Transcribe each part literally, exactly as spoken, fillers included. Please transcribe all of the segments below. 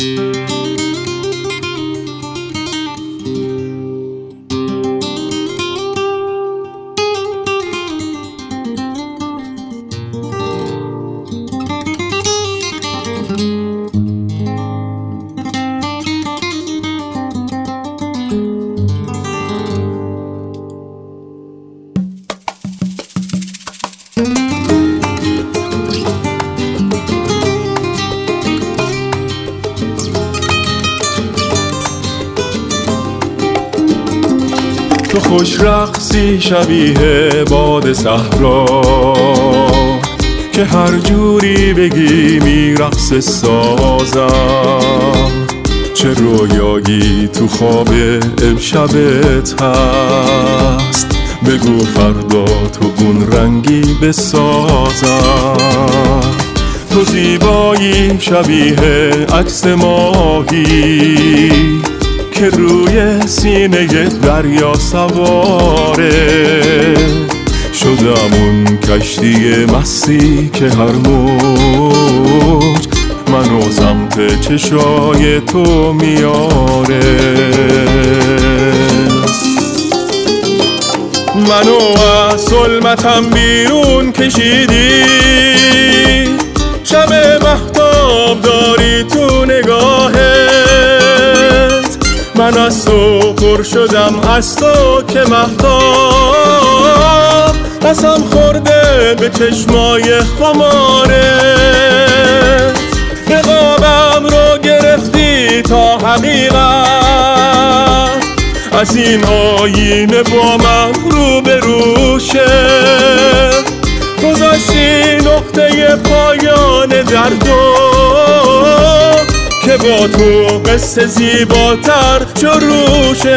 تو خوش رقصی شبیه باد صحرا که هر جوری بگی میرقص سازم. چه رویایی تو خواب امشبت هست، بگو فردا تو اون رنگی بسازم. تو زیبایی شبیه عکس ماهی که روی سینه دریا سواره. شدم اون کشتی مستی که هر موج منو سمت چشای تو میاره. منو از ظلمتم بیرون کشیدی، شب مهتاب داری تو نگاهت. من از تو پر شدم، از تو که مهتاب قسم خورده به چشمای خمارت. رقابم رو گرفتی تا حقیقت، از این آینه با من رو به روشه. گذاشتی نقطه پایان دردو که با تو قصه زیباتر شروع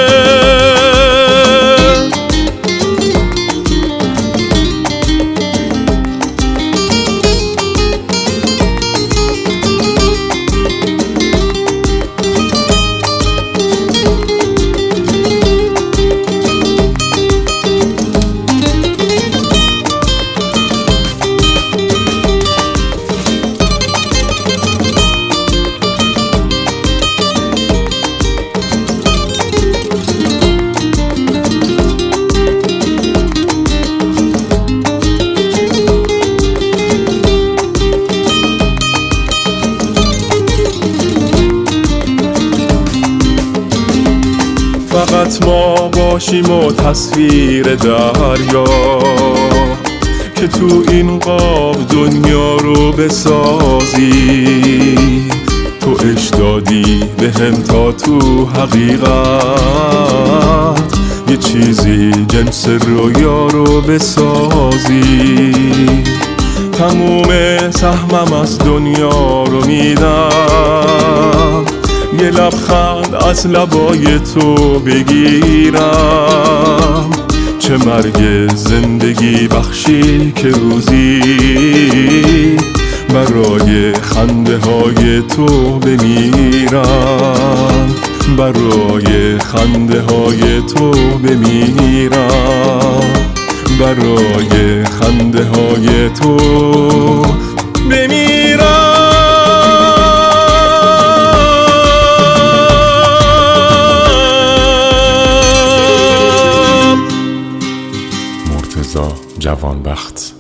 فقط ما باشیم و تصویر دریا که تو این قاب دنیا رو بسازی. تو عشق دادی به هم تا تو حقیقت یه چیزی جنس رویا رو بسازی. تموم سهمم از دنیا رو میدم، یه لبخند از لبای تو بگیرم. چه مرگ زندگی بخشی که روزی برای خنده های تو بمیرم. برای خنده های تو بمیرم. برای خنده های تو بمیرم. مرتضی جوانبخت.